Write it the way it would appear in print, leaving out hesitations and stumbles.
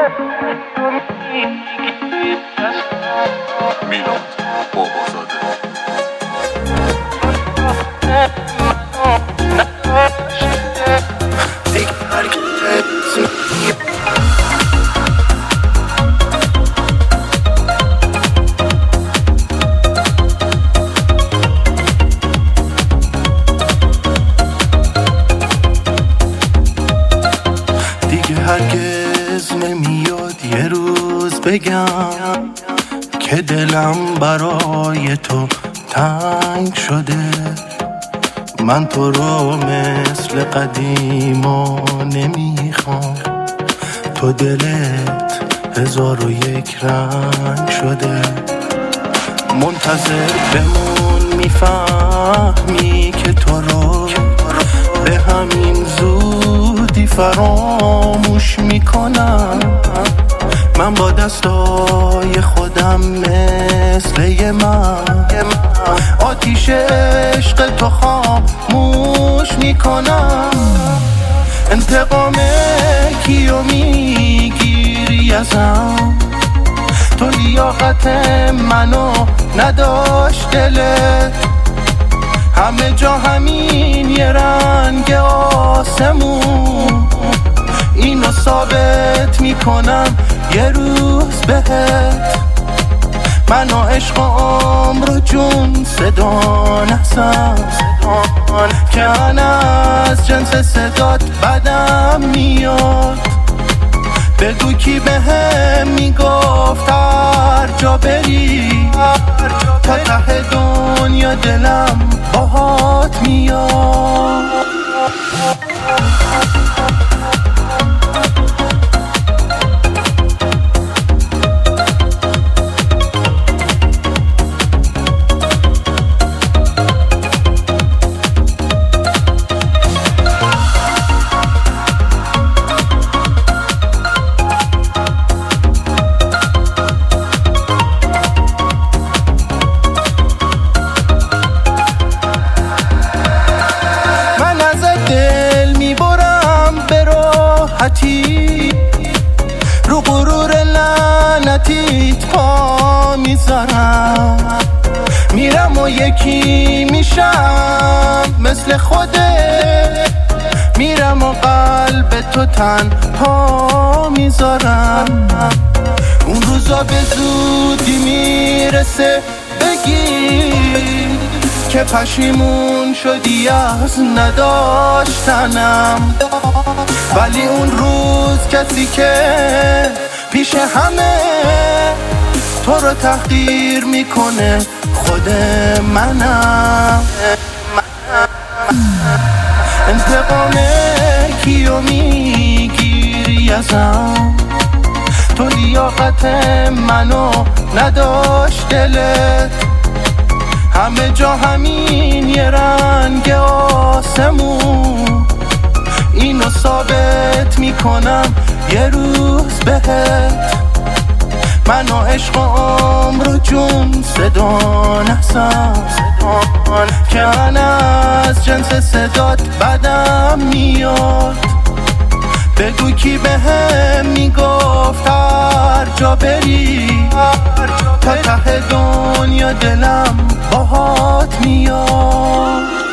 میلاد بابازاده. دیگه هرگز نمیاد یه روز بگم که دلم برای تو تنگ شده. من تو رو مثل قدیما نمیخوام، تو دلت 1001 رنگ شده. منتظر بمون میفهمی که تو رو به همین زودی فراموش میکنم. من با دستای خودم مثل یه آتیش عشق تو خاموش میکنم. انتقام کیو میگیری ازم؟ تو لیاقت منو نداشت دلت. همه جا همین یه رنگ آسمون، اینو ثابت میکنم یه روز بهت. من و عشق و عمر و جون صدا نحسم که من از جنس صدات بدم میاد. بگو کی بهم میگفت هر جا بری تا ته دنیا دلم باهات میاد. رو غرور لعنتیت پا میذارم، میرم و یکی میشم مثل خودت. میرم و قلب تو تنها میذارم. اون روزا به زودی میرسه بگی که پشیمون شدی از نداشتنم. ولی اون روز کسی که پیش همه تو رو تحقیر میکنه خود منم. انتقام کیو میگیری ازم؟ تو لیاقت منو نداشت دلت. همه جا همین یه رنگ آسمون، اینو ثابت میکنم یه روز بهت. من و عشق و عمر و جون صدا نحسم که من از جنس صدات بدم میاد. بگو کی بهم میگفت هر جا بری تا ته دنیا دلم باهات میاد.